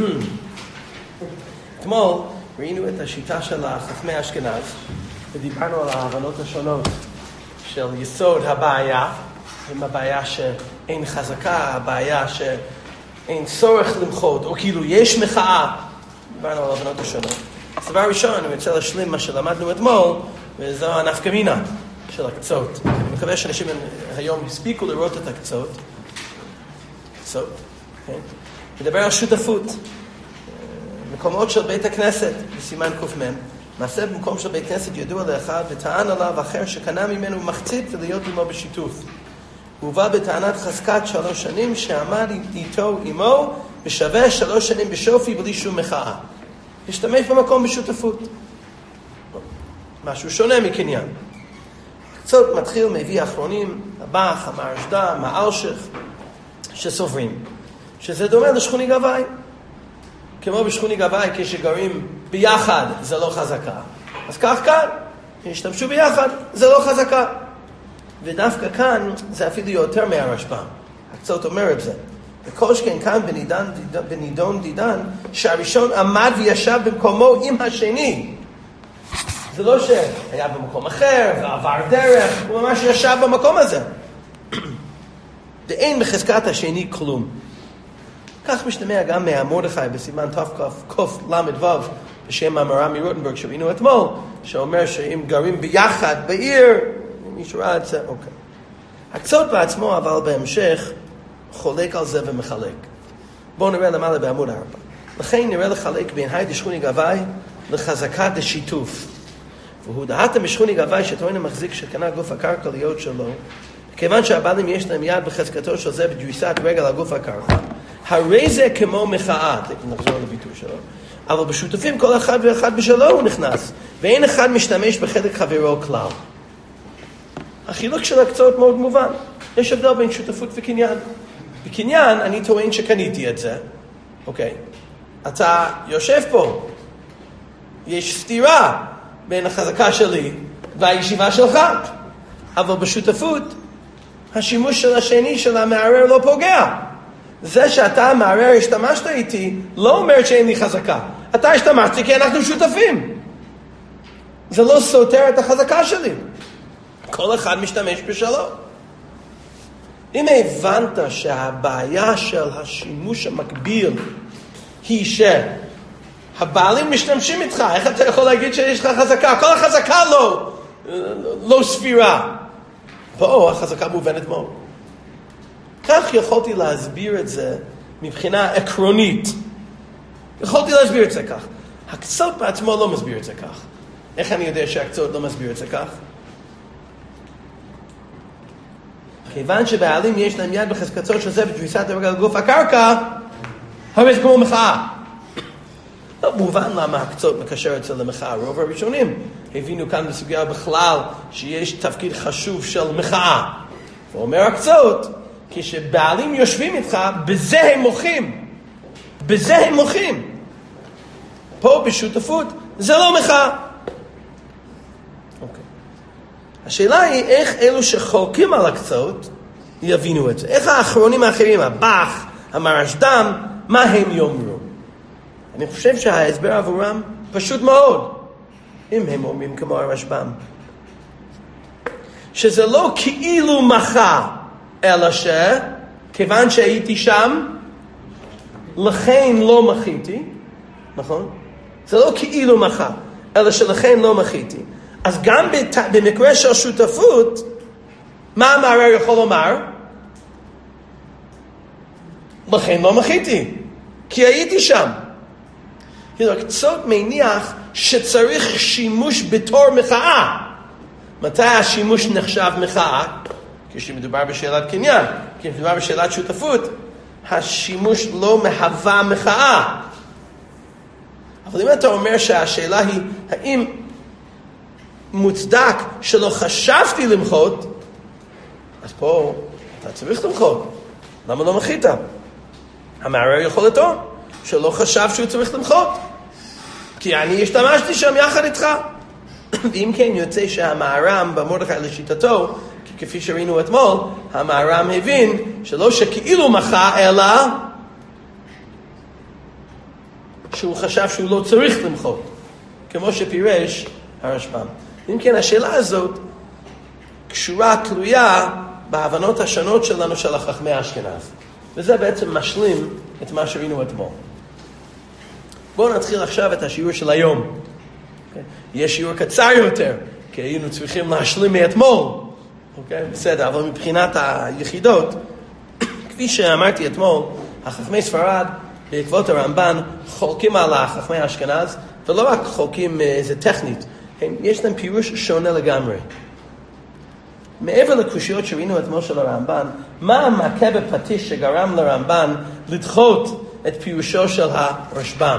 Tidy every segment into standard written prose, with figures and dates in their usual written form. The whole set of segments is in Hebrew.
אתמול ראינו את השיטה של חכמי אשכנז ודיברנו על ההבנות השונות של יסוד הבעיה, עם הבעיה שאין חזקה, הבעיה שאין צורך למחות, או כאילו יש מחאה. דיברנו על ההבנות השונות. אז דבר ראשון, אני רוצה להשלים מה שלמדנו אתמול, וזו הנפקא מינה של הקצות. אני מקווה שאנשים היום הספיקו לראות את הקצות. קצות, כן? נדבר על שותפות. מקומות של בית הכנסת, בסימן ק"מ. מעשה במקום של בית כנסת ידוע לאחד, וטען עליו אחר שקנה ממנו מחצית ולהיות עמו בשיתוף. הוא הובא בטענת חזקת 3 שנים שעמד איתו עמו, ושווה 3 שנים בשופי בלי שום מחאה. השתמש במקום בשותפות. משהו שונה מקניין. קצות מתחיל מביא האחרונים, הבח, המרשדם, האלשך, שסוברים. שזה דומה לשכוני גבאי. כמו בשכוני גבאי, כשגרים ביחד, זה לא חזקה. אז כך כאן, כשהשתמשו ביחד, זה לא חזקה. ודווקא כאן, זה אפילו יותר מהרשב"ם. הקצות אומר את זה. וכל שכן כאן בנידון דידן, שהראשון עמד וישב במקומו עם השני. זה לא שהיה במקום אחר, ועבר דרך, הוא ממש ישב במקום הזה. ואין בחזקת השני כלום. כך משתמע גם מהמרדכי בסימן תקל"ו בשם המהר"ם מרוטנברג שראינו אתמול, שאומר שאם גרים ביחד בעיר, מישהו ראה את זה, אוקיי. הקצות בעצמו אבל בהמשך חולק על זה ומחלק. בואו נראה למעלה בעמוד 4. לכן נראה לחלק בין היי דשכוני גבאי לחזקת השיתוף. והוא דהתם בשכוני גבאי שטוען המחזיק שקנה גוף הקרקע להיות שלו, כיוון שהבעלים יש להם יד בחזקתו של זה בדריסת רגל על גוף הקרקע, הרי זה כמו מחאה, נחזור לביטוי שלו, אבל בשותפים כל אחד ואחד בשלו הוא נכנס, ואין אחד משתמש בחלק חברו כלל. החילוק של הקצות מאוד מובן. יש הבדל בין שותפות וקניין. בקניין אני טוען שקניתי את זה. אוקיי. אתה יושב פה. יש סתירה בין החזקה שלי והישיבה שלך. אבל בשותפות, השימוש של השני של המערער לא פוגע. זה שאתה המערער השתמשת איתי, לא אומר שאין לי חזקה. אתה השתמשתי כי אנחנו שותפים. זה לא סותר את החזקה שלי. כל אחד משתמש בשלו. אם הבנת שהבעיה של השימוש המקביל היא שהבעלים משתמשים איתך, איך אתה יכול להגיד שיש לך חזקה? כל החזקה לא סבירה. פה החזקה מובנת מאוד. כך יכולתי להסביר את זה מבחינה עקרונית. יכולתי להסביר את זה כך. הקצות בעצמו לא מסביר את זה כך. איך אני יודע שהקצות לא מסביר את זה כך? כיוון שבעלים יש להם יד בחזקתו של זה בדריסת הרגל על גוף הקרקע, הרי זה כמו מחאה. לא מובן למה הקצות מקשר את זה למחאה. רוב הראשונים הבינו כאן בסוגיה בכלל שיש תפקיד חשוב של מחאה. ואומר הקצות, כשבעלים יושבים איתך, בזה הם מוחים. בזה הם מוחים. פה בשותפות זה לא מחאה. השאלה היא איך אלו שחולקים על הקצות יבינו את זה. איך האחרונים האחרים, הבח, המרשדם, מה הם יאמרו? אני חושב שההסבר עבורם פשוט מאוד, אם הם אומרים כמו הרשב"ם. שזה לא כאילו מחה, אלא שכיוון שהייתי שם, לכן לא מחיתי, נכון? זה לא כאילו מחה, אלא שלכן לא מחיתי. אז גם במקרה של שותפות, מה המערער יכול לומר? לכן לא מחיתי, כי הייתי שם. הקצות מניח שצריך שימוש בתור מחאה. מתי השימוש נחשב מחאה? כשמדובר בשאלת קניין. כשמדובר בשאלת שותפות, השימוש לא מהווה מחאה. אבל אם אתה אומר שהשאלה היא, האם מוצדק שלא חשבתי למחות, אז פה אתה צריך למחות. למה לא מחית? המערער יכול לטעון שלא חשב שהוא צריך למחות, כי אני השתמשתי שם יחד איתך. ואם כן יוצא שהמהר"ם במרדכי לשיטתו, כי כפי שראינו אתמול, המהר"ם הבין שלא שכאילו מחה, אלא שהוא חשב שהוא לא צריך למחות, כמו שפירש הרשב"ם. אם כן, השאלה הזאת קשורה, תלויה בהבנות השונות שלנו של חכמי אשכנז. וזה בעצם משלים את מה שראינו אתמול. בואו נתחיל עכשיו את השיעור של היום. יש שיעור קצר יותר, כי היינו צריכים להשלים מאתמול. בסדר, אבל מבחינת היחידות, כפי שאמרתי אתמול, החכמי ספרד, בעקבות הרמב"ן, חולקים על החכמי אשכנז, ולא רק חולקים איזה טכנית, יש להם פירוש שונה לגמרי. מעבר לקושיות שראינו אתמול של הרמב"ן, מה המכה בפטיש שגרם לרמב"ן לדחות את פירושו של הרשב"ם?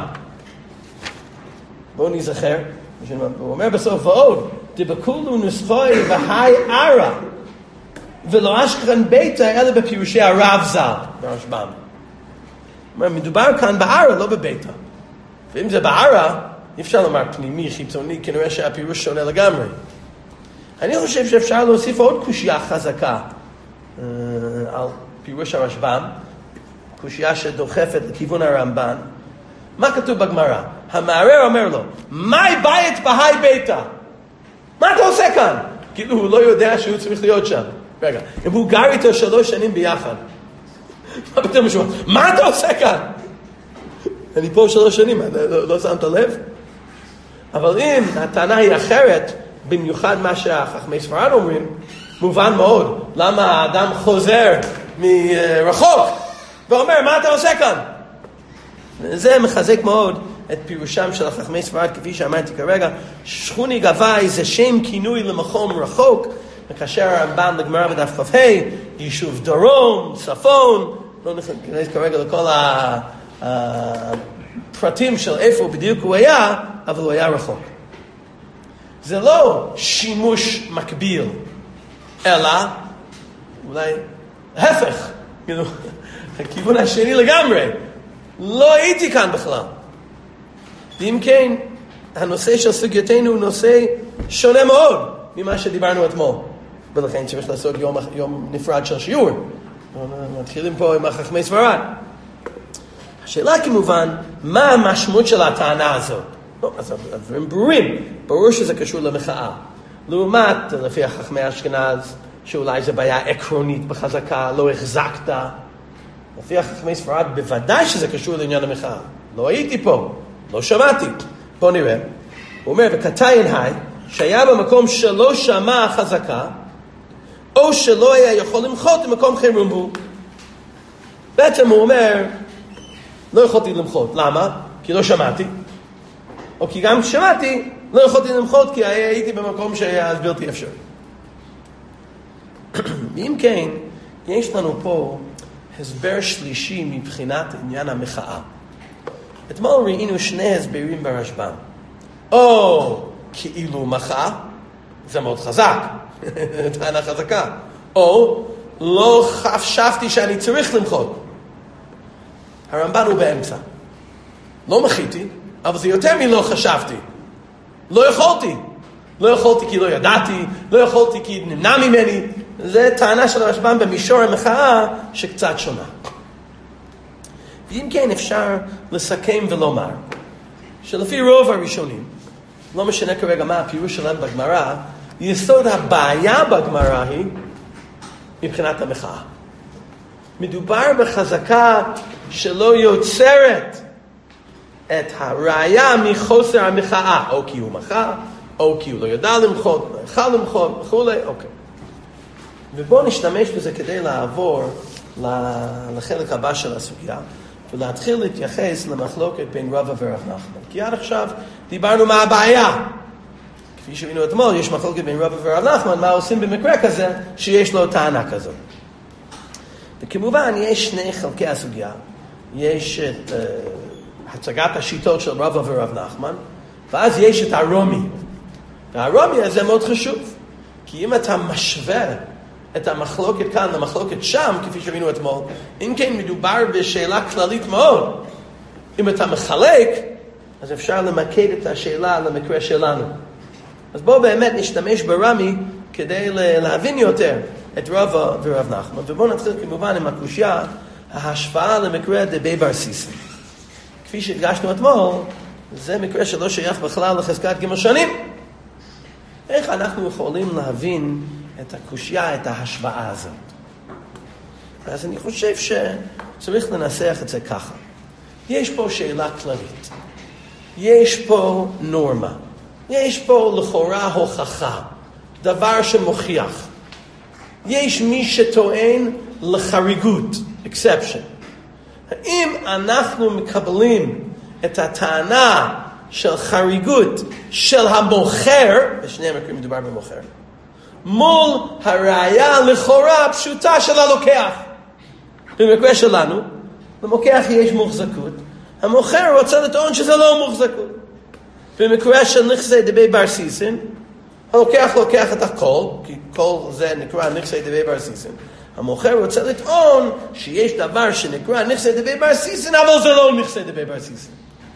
בואו נזכר, הוא אומר בסוף ועוד, דבקולו נסחוי והי ערה, ולא אשכחן ביתה אלא בפירושי הרב ז"ל ברשב"ם. מדובר כאן בערה, לא בביתה. ואם זה בערה, אי אפשר לומר פנימי, חיצוני, כנראה שהפירוש שונה לגמרי. אני חושב שאפשר להוסיף עוד קושיה חזקה על פירוש הרשב"ם, קושיה שדוחפת לכיוון הרמב"ן. מה כתוב בגמרא? המערער אומר לו, מאי בית בהי ביתה? מה אתה עושה כאן? כאילו הוא לא יודע שהוא צריך להיות שם. רגע, אם הוא גר איתו 3 שנים ביחד, מה פתאום משמע? מה אתה עושה כאן? אני פה 3 שנים, לא שמת לב? אבל אם הטענה היא אחרת, במיוחד מה שהחכמי ספרד אומרים, מובן מאוד למה האדם חוזר מרחוק ואומר, מה אתה עושה כאן? זה מחזק מאוד את פירושם של החכמי ספרד, כפי שאמרתי כרגע. שכוני גבאי זה שם כינוי למקום רחוק, מקשר הרמב"ן לגמרא בדף כ"ה, יישוב דרום, צפון, לא נכנס כרגע לכל הפרטים של איפה בדיוק הוא היה, אבל הוא היה רחוק. זה לא שימוש מקביל, אלא אולי ההפך, הכיוון השני לגמרי. לא הייתי כאן בכלל. ואם כן, הנושא של סוגיותינו הוא נושא שונה מאוד ממה שדיברנו אתמול. ולכן צריך לעשות יום נפרד של שיעור. מתחילים פה עם החכמי ספרד. השאלה כמובן, מה המשמעות של הטענה הזאת? אז הדברים ברורים. ברור שזה קשור למחאה. לעומת, לפי החכמי אשכנז, שאולי זה בעיה עקרונית בחזקה, לא החזקת. לפי החכמי ספרד, בוודאי שזה קשור לעניין המחאה. לא הייתי פה, לא שמעתי. בוא נראה. הוא אומר, וכתיין היי, שהיה במקום שלא שמע החזקה, או שלא היה יכול למחות במקום חירום בו. בעצם הוא אומר, לא יכולתי למחות. למה? כי לא שמעתי. או כי גם שמעתי, לא יכולתי למחות כי הייתי במקום שהיה אז בלתי אפשרי. ואם כן, יש לנו פה הסבר שלישי מבחינת עניין המחאה. אתמול ראינו 2 הסברים ברשב"ם. או כאילו מחאה, זה מאוד חזק, טענה חזקה. או לא חשבתי שאני צריך למחות. הרמב"ן הוא באמצע. לא מחיתי, אבל זה יותר מלא חשבתי. לא יכולתי. לא יכולתי כי לא ידעתי, לא יכולתי כי נמנע ממני. זה טענה של הרשב"ם במישור המחאה שקצת שונה. ואם כן אפשר לסכם ולומר, שלפי רוב הראשונים, לא משנה כרגע מה הפירוש שלהם בגמרא, יסוד הבעיה בגמרא היא מבחינת המחאה. מדובר בחזקה שלא יוצרת את הראיה מחוסר המחאה, או כי הוא מחה, או כי הוא לא ידע למחות, לא יכל למחות, וכו'. אוקיי. ובואו נשתמש בזה כדי לעבור לחלק הבא של הסוגיה, ולהתחיל להתייחס למחלוקת בין רבא ורב נחמן. כי עד עכשיו דיברנו מה הבעיה. כפי שראינו אתמול, יש מחלוקת בין רבא ורב נחמן, מה עושים במקרה כזה שיש לו טענה כזאת. וכמובן, יש 2 חלקי הסוגיה. יש את הצגת השיטות של רבא ורב נחמן, ואז יש את הרומי. והרומי הזה מאוד חשוב, כי אם אתה משווה את המחלוקת כאן למחלוקת שם, כפי שראינו אתמול, אם כן מדובר בשאלה כללית מאוד. אם אתה מחלק, אז אפשר למקד את השאלה למקרה שלנו. אז בואו באמת נשתמש ברמי כדי להבין יותר את רבא ורב נחמן. ובואו נתחיל כמובן עם הקושיה, ההשפעה למקרה דבי בר סיסא. כפי שהדגשנו אתמול, זה מקרה שלא שייך בכלל לחזקת ג' שנים. איך אנחנו יכולים להבין את הקושיה, את ההשוואה הזאת? אז אני חושב שצריך לנסח את זה ככה. יש פה שאלה כללית. יש פה נורמה. יש פה לכאורה הוכחה. דבר שמוכיח. יש מי שטוען לחריגות, exception. האם אנחנו מקבלים את הטענה של חריגות של המוכר, בשני המקרים מדובר במוכר, מול הראיה לכאורה הפשוטה של הלוקח? במקרה שלנו, למוכח יש מוחזקות, המוכר רוצה לטעון שזה לא מוחזקות. במקרה של נכסי דבי בר סיסן, הלוקח לוקח את הכל, כי כל זה נקרא נכסי דבי בר סיסן. המוכר רוצה לטעון שיש דבר שנקרא נכסי דבי בר סיסן, אבל זה לא נכסי דבי בר סיסן.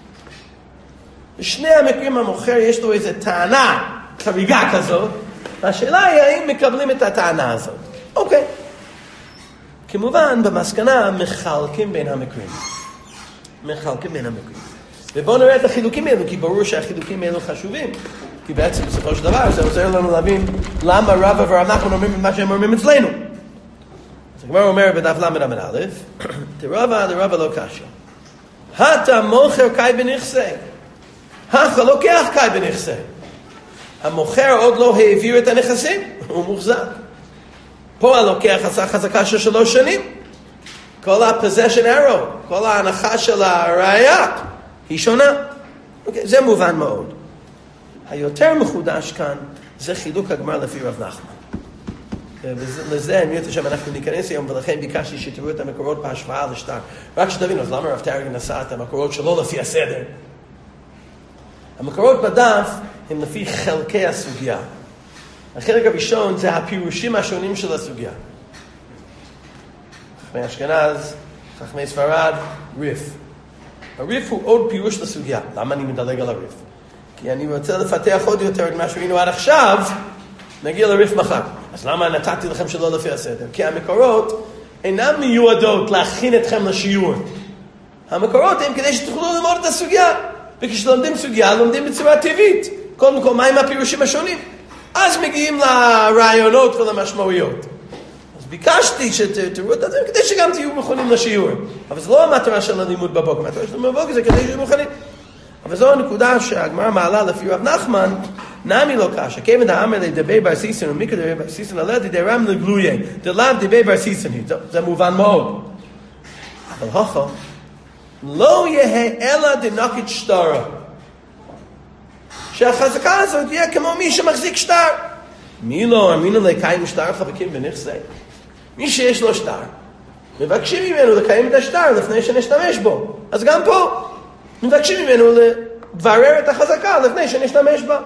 בשני המקרים המוכר יש לו איזו טענה חריגה כזאת, והשאלה היא האם מקבלים את הטענה הזאת. אוקיי. כמובן, במסקנה מחלקים בין המקרים. ובואו נראה את החילוקים האלו, כי ברור שהחילוקים האלו חשובים. כי בעצם בסופו של דבר זה עוזר לנו להבין למה רבא ורב נחמן אומרים את מה שהם אומרים אצלנו. אז הגמרא אומר בדף ל' עמוד א', דרבא לא קשיא. הטה מוכר קאי בנכסי. הכה לוקח קאי בנכסי. המוכר עוד לא העביר את הנכסים, הוא מוחזק. פה הלוקח עשה חזקה של 3 שנים. כל ה-possession arrow, כל ההנחה של הראייה, היא שונה. אוקיי, זה מובן מאוד. היותר מחודש כאן, זה חילוק הגמרא לפי רב נחמן. ולזה אני רוצה שאנחנו ניכנס היום, ולכן ביקשתי שתראו את המקורות בהשוואה לשטר. רק שתבינו, אז למה רב טרגין עשה את המקורות שלא לפי הסדר? המקורות בדף הם לפי חלקי הסוגיה. החלק הראשון זה הפירושים השונים של הסוגיה. חכמי אשכנז, חכמי ספרד, ריף. הריף הוא עוד פירוש לסוגיה. למה אני מדלג על הריף? כי אני רוצה לפתח עוד יותר את מה שראינו עד עכשיו, נגיע לריף מחר. אז למה נתתי לכם שלא לפי הסדר? כי המקורות אינם מיועדות להכין אתכם לשיעור. המקורות הם כדי שתוכלו ללמוד את הסוגיה. וכשלומדים סוגיה, לומדים בצורה טבעית. קודם כל, מהם הפירושים השונים? אז מגיעים לרעיונות ולמשמעויות. אז ביקשתי שתראו את זה כדי שגם תהיו מוכנים לשיעור. אבל זה לא המטרה של הלימוד בבוקר. המטרה של הלימוד בבוקר זה כדי שתהיו מוכנים. אבל זו הנקודה שהגמרא מעלה לפי רב נחמן, נמי לא קשה, כיוון דאמר לדבי בר סיסן ומיקרא דבי בר סיסן עלה דרם לגלויה, דלאו דבי בר סיסן, זה מובן מאוד. אבל הוכו, לא יהיה אלא דנקת שטרה. שהחזקה הזאת יהיה כמו מי שמחזיק שטר. מי לא אמינו לקיים שטר חבקים בנכסי? מי שיש לו שטר, מבקשים ממנו לקיים את השטר לפני שנשתמש בו. אז גם פה, מבקשים ממנו לברר את החזקה לפני שנשתמש בה.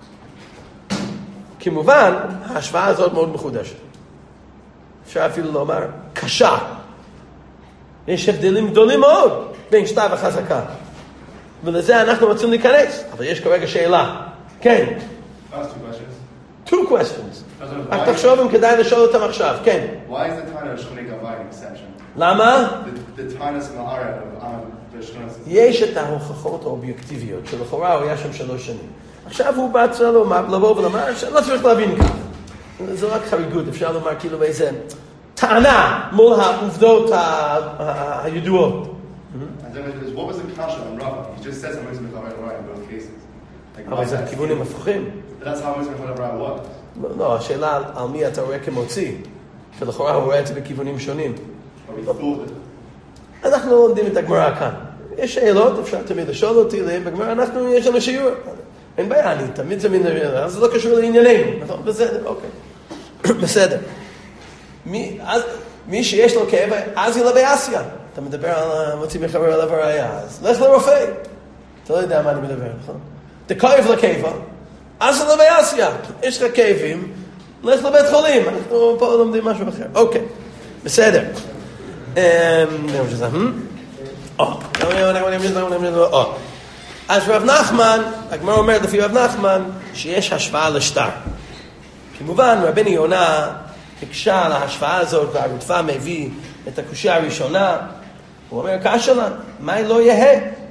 כמובן, ההשוואה הזאת מאוד מחודשת. אפשר אפילו לומר, קשה. יש הבדלים גדולים מאוד בין שטר וחזקה. ולזה אנחנו רוצים להיכנס. אבל יש כרגע שאלה. כן. Two questions. רק תחשוב אם כדאי לשאול אותם עכשיו. כן. Why is the Tana Shchonei Gavai an exception? למה? The Tana's Ma'ara of יש את ההוכחות האובייקטיביות, שלכאורה הוא היה שם 3 שנים. עכשיו הוא בא לו לבוא ולומר שלא צריך להבין כך. זה רק חריגות, אפשר לומר כאילו באיזה טענה מול העובדות הידועות. What was the kasha on Rav? He just says Hamotzi Mechaber Rai in both cases. אבל זה כיוונים הפוכים. That's how Hamotzi Mechaber Rai was. לא, השאלה על מי אתה רואה כמוציא, שלכאורה הוא רואה את זה בכיוונים שונים. אנחנו לומדים את הגמרא כאן. יש שאלות, אפשר תמיד לשאול אותי, בגמרא יש לנו שיעור. אין בעיה, אני תמיד זה מן הרעיון, אז זה לא קשור לענייננו. נכון? בסדר, אוקיי. בסדר. מי שיש לו כאב, אז ילא באסיה. אתה מדבר על מוציא מחבר עליו הראייה, אז לך לרופא. אתה לא יודע מה אני מדבר, נכון? תכאב לכאבה, אז ילא באסיה. יש לך כאבים, לך לבית חולים. אנחנו פה לומדים משהו אחר. אוקיי, בסדר. אז רב נחמן, הגמרא אומרת לפי רב נחמן שיש השוואה לשטר. כמובן רבנו יונה הקשה על ההשוואה הזאת, והרדפה מביא את הקושיה הראשונה. הוא אומר קשה לה, מה לא יהיה?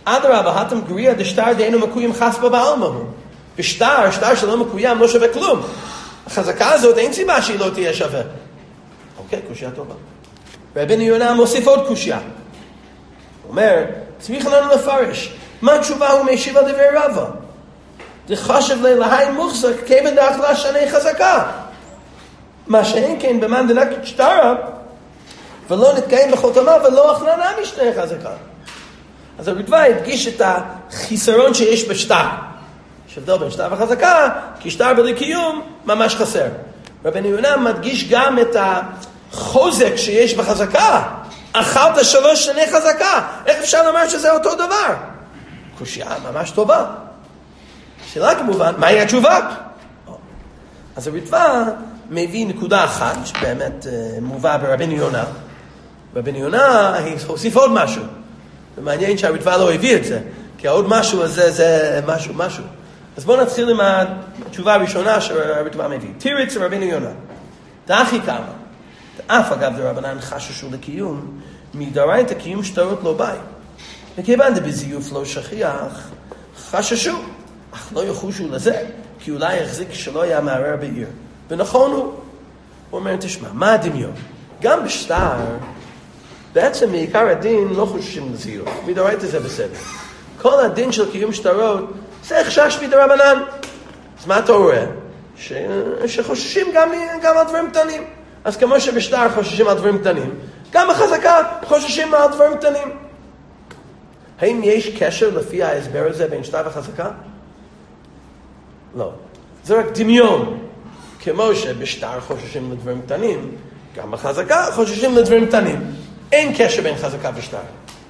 אדרבה, התם גריה דשטר דיינו מקויים חספה בעלמהו. בשטר שלא מקוים לא שווה כלום. החזקה הזאת אין סיבה שהיא לא תהיה שווה. אוקיי, קושיה טובה. רבנו יונה מוסיף עוד קושיה. הוא אומר, צריך לנו לפרש. מה התשובה הוא משיב על דברי רבא? דחשב להי מוחזק כיוון דאכלה שני חזקה. מה שאין כן במאן דנקת שטרה, ולא נתקיים בכל תמה ולא אכלה נמי שני חזקה. אז הרדב"א הדגיש את החיסרון שיש בשטר. יש הבדל בין שטר וחזקה, כי שטר בלי קיום ממש חסר. רבנו יונה מדגיש גם את החוזק שיש בחזקה. אכלת 3 שני חזקה. איך אפשר לומר שזה אותו דבר? קושיה ממש טובה. שאלה כמובן, מהי התשובה? אז הרדב"א מביא נקודה אחת, שבאמת מובא ברבנו יונה. רבנו יונה הוסיף עוד משהו. ומעניין שהרדב"א לא הביא את זה, כי העוד משהו הזה זה משהו. אז בואו נתחיל עם התשובה הראשונה שהרדב"א מביא. תירץ רבנו יונה. דאחי כמה. אף אגב דרבנן חששו לקיום, מדאורייתא קיום שטרות לא באי. וכיוון דבזיוף לא שכיח, חששו, אך לא יחושו לזה, כי אולי יחזיק שלא היה מערער בעיר. ונכון הוא אומר, תשמע, מה הדמיון? גם בשטר, בעצם מעיקר הדין לא חוששים לזיוף. מדאורייתא זה בסדר. כל הדין של קיום שטרות, זה חשש מדרבנן. אז מה אתה רואה? שחוששים גם על דברים קטנים. אז כמו שבשטר חוששים על דברים קטנים, גם בחזקה חוששים על דברים קטנים. האם יש קשר לפי ההסבר הזה בין שטר וחזקה? לא. זה רק דמיון. כמו שבשטר חוששים לדברים קטנים, גם בחזקה חוששים לדברים קטנים. אין קשר בין חזקה ושטר.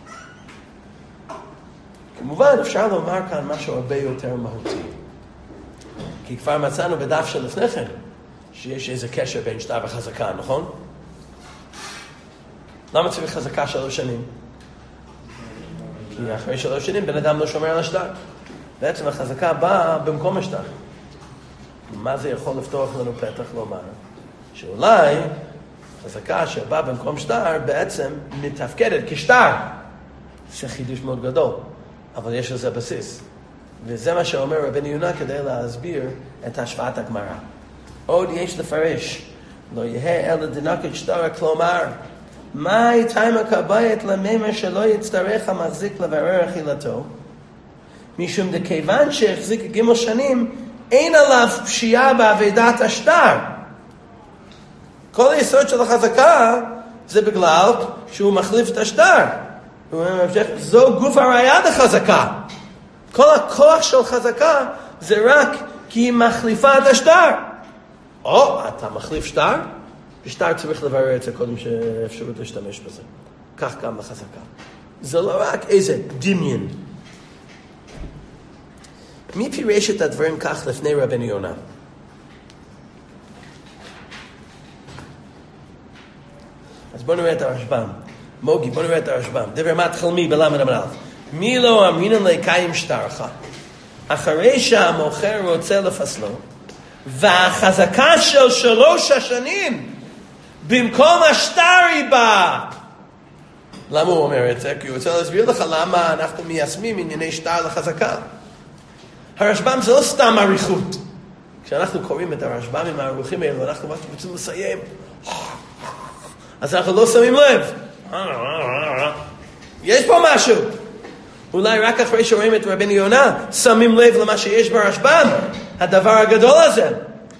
כמובן אפשר לומר כאן משהו הרבה יותר מהותי. כי כבר מצאנו בדף שלפני כן, שיש איזה קשר בין שטר וחזקה, נכון? למה צריך חזקה 3 שנים? כי אחרי 3 שנים בן אדם לא שומר על השטר. בעצם החזקה באה במקום השטר. מה זה יכול לפתוח לנו פתח לומר? שאולי חזקה שבאה במקום שטר בעצם מתפקדת כשטר. זה חידוש מאוד גדול, אבל יש לזה בסיס. וזה מה שאומר רבנו יונה כדי להסביר את השוואת הגמרא. עוד יש לפרש, לא יהיה אלא דנקת שטר, כלומר, מה תימא כבאית למימר שלא יצטרך המחזיק לברר אכילתו? משום דכיוון שהחזיק 3 שנים, אין עליו פשיעה בעבודת השטר. כל היסוד של החזקה זה בגלל שהוא מחליף את השטר. זו גוף הראייה לחזקה. כל הכוח של חזקה זה רק כי היא מחליפה את השטר. או, אתה מחליף שטר? בשטר צריך לברר את זה קודם שאפשרות להשתמש בזה. כך גם לחזקה. זה לא רק איזה דמיון. מי פירש את הדברים כך לפני רבנו יונה? אז בואו נראה את הרשב"ם. מוגי, בואו נראה את הרשב"ם. דבר מתחלמי בלמד המלאך. מי לא אמרינן לקיים שטרך? אחרי שהמוכר רוצה לפסלו, והחזקה של 3 השנים במקום השטר היא באה. למה הוא אומר את זה? כי הוא רוצה להסביר לך למה אנחנו מיישמים ענייני שטר לחזקה. הרשב"ם זה לא סתם עריכות. כשאנחנו קוראים את הרשב"ם עם הערוכים האלו, אנחנו רוצים לסיים. אז אנחנו לא שמים לב. יש פה משהו. אולי רק אחרי שרואים את רבנו יונה, שמים לב למה שיש ברשב"ם. הדבר הגדול הזה.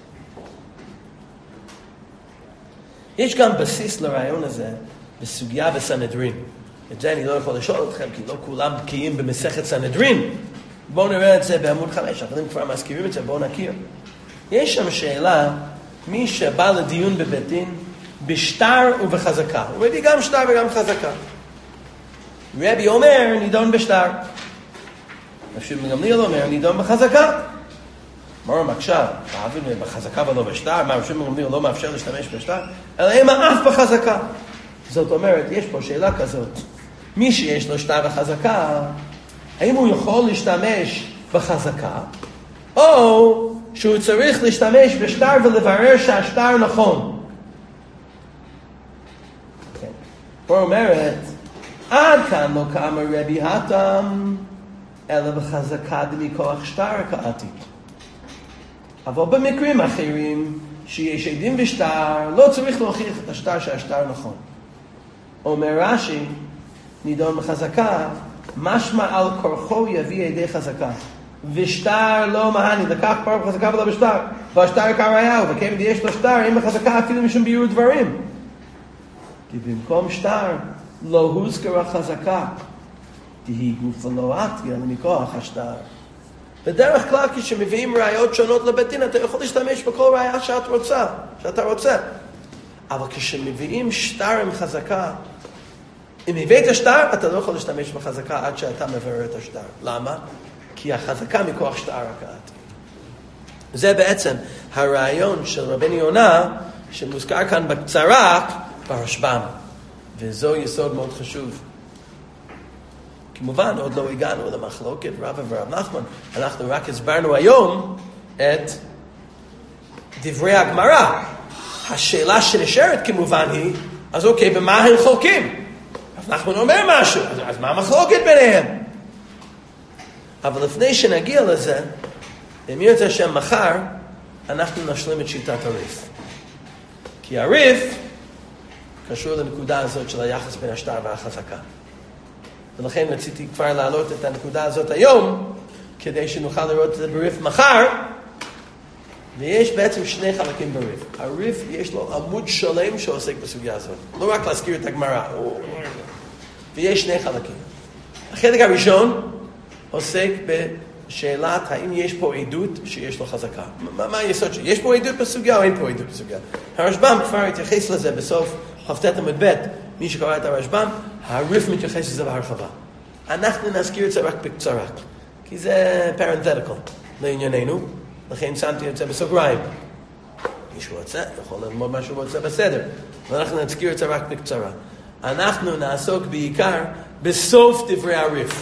יש גם בסיס לרעיון הזה בסוגיה בסנהדרין. את זה אני לא יכול לשאול אתכם, כי לא כולם בקיאים במסכת סנהדרין. בואו נראה את זה בעמוד 5, אבל אם כבר מזכירים את זה, בואו נכיר. יש שם שאלה, מי שבא לדיון בבית דין, בשטר ובחזקה. הוא מביא גם שטר וגם חזקה. רבי אומר, נידון בשטר. רבי גמליאל אומר, נידון בחזקה. מה מקשה? בחזקה ולא בשטר? מה רבי גמליאל לא מאפשר להשתמש בשטר? אלא אימה אף בחזקה. זאת אומרת, יש פה שאלה כזאת. מי שיש לו שטר וחזקה, האם הוא יכול להשתמש בחזקה, או שהוא צריך להשתמש בשטר ולברר שהשטר נכון? פה אומרת, עד כאן לא קמה רבי התם, אלא בחזקה דמכוח שטר כעתיד. אבל במקרים אחרים, שיש עדים בשטר, לא צריך להוכיח את השטר שהשטר נכון. אומר רש"י, נידון בחזקה, משמע על כורחו יביא ידי חזקה. ושטר לא מהני, לקח פר בחזקה ולא בשטר. והשטר כראיה, וכיוון יש לו שטר, אין בחזקה אפילו משום ביור דברים. כי במקום שטר, לא הוזכר החזקה. תהי גופה לא עתיה מכוח השטר. בדרך כלל כשמביאים ראיות שונות לבית דין, אתה יכול להשתמש בכל ראיה שאתה רוצה. אבל כשמביאים שטר עם חזקה, אם הבאת שטר, אתה לא יכול להשתמש בחזקה עד שאתה מברר את השטר. למה? כי החזקה מכוח שטר הכעתי. זה בעצם הרעיון של רבנו יונה, שמוזכר כאן בקצרה ברשב"ם. וזו יסוד מאוד חשוב. כמובן, עוד לא הגענו למחלוקת רבא ורב נחמן. אנחנו רק הסברנו היום את דברי הגמרא. השאלה שנשארת כמובן היא, אז אוקיי, במה הם חולקים? רב נחמן אומר משהו, אז מה המחלוקת ביניהם? אבל לפני שנגיע לזה, אם ירצה השם מחר, אנחנו נשלים את שיטת הריף. כי הריף קשור לנקודה הזאת של היחס בין השטר והחזקה. ולכן רציתי כבר להעלות את הנקודה הזאת היום, כדי שנוכל לראות את זה בריף מחר. ויש בעצם שני חלקים בריף. הריף יש לו עמוד שלם שעוסק בסוגיה הזאת. לא רק להזכיר את הגמרא. ויש שני חלקים. החלק הראשון עוסק בשאלת האם יש פה עדות שיש לו חזקה. מה היסוד שיש? יש פה עדות בסוגיה או אין פה עדות בסוגיה? הרשב"ם כבר התייחס לזה בסוף כ"ט עמוד ב'. מי שקורא את הרשב"ם, הריף מתייחס לזה בהרחבה. אנחנו נזכיר את זה רק בקצרה, כי זה פרנתטיקל לענייננו, לכן שמתי את זה בסוגריים. מישהו רוצה, יכול ללמוד מה שהוא רוצה בסדר, ואנחנו נזכיר את זה רק בקצרה. אנחנו נעסוק בעיקר בסוף דברי הריף.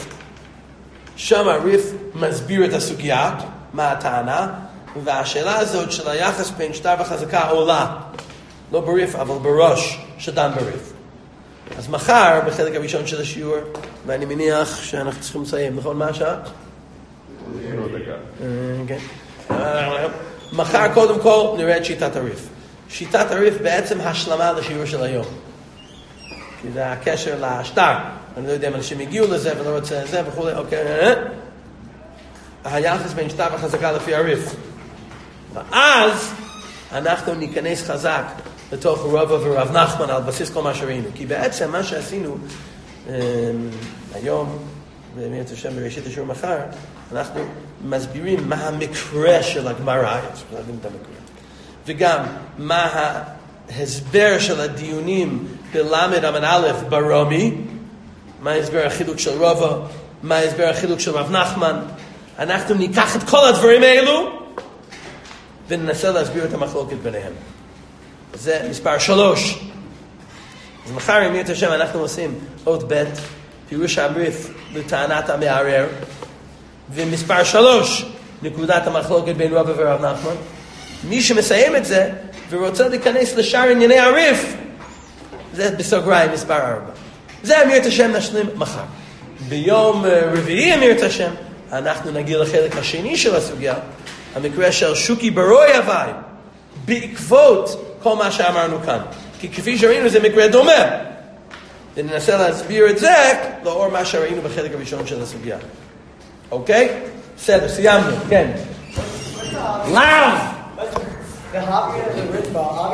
שם הריף מסביר את הסוגיה, מה הטענה, והשאלה הזאת של היחס בין שטר וחזקה עולה, לא בריף אבל בראש שדן בריף. אז מחר, בחלק הראשון של השיעור, ואני מניח שאנחנו צריכים לסיים, נכון? מה השעה? כן. מחר קודם כל נראה את שיטת הריף. שיטת הריף בעצם השלמה לשיעור של היום. כי זה הקשר לשטר. אני לא יודע אם אנשים הגיעו לזה ולא רוצה לזה וכו'. אוקיי. היחס בין שטר וחזקה לפי הריף. ואז אנחנו ניכנס חזק לתוך רבא ורב נחמן על בסיס כל מה שראינו. כי בעצם מה שעשינו היום, במאת השם בראשית השיעור מחר, אנחנו מסבירים מה המקרה של הגמרא, וגם מה ההסבר של הדיונים בלמד עמוד א' ברומי, מה ההסבר החילוק של רבא, מה ההסבר החילוק של רב נחמן. אנחנו ניקח את כל הדברים האלו וננסה להסביר את המחלוקת ביניהם. זה מספר 3. אז מחר, אם יהיה את השם, אנחנו עושים עוד ב' פירוש הריף לטענת המערער, ומספר 3 נקודת המחלוקת בין רבא ורב נחמן. מי שמסיים את זה ורוצה להיכנס לשאר ענייני הריף, זה בסוגריים מספר 4. זה אם יהיה את השם נשלים מחר. ביום רביעי, אם יהיה את השם, אנחנו נגיע לחלק השני של הסוגיה, המקרה של שוקי ברוי הוואי, בעקבות כל מה שאמרנו כאן. כי כפי שראינו זה מקרה דומה. וננסה להסביר את זה לאור מה שראינו בחלק הראשון של הסוגיה. אוקיי? בסדר, סיימנו. כן. לאו!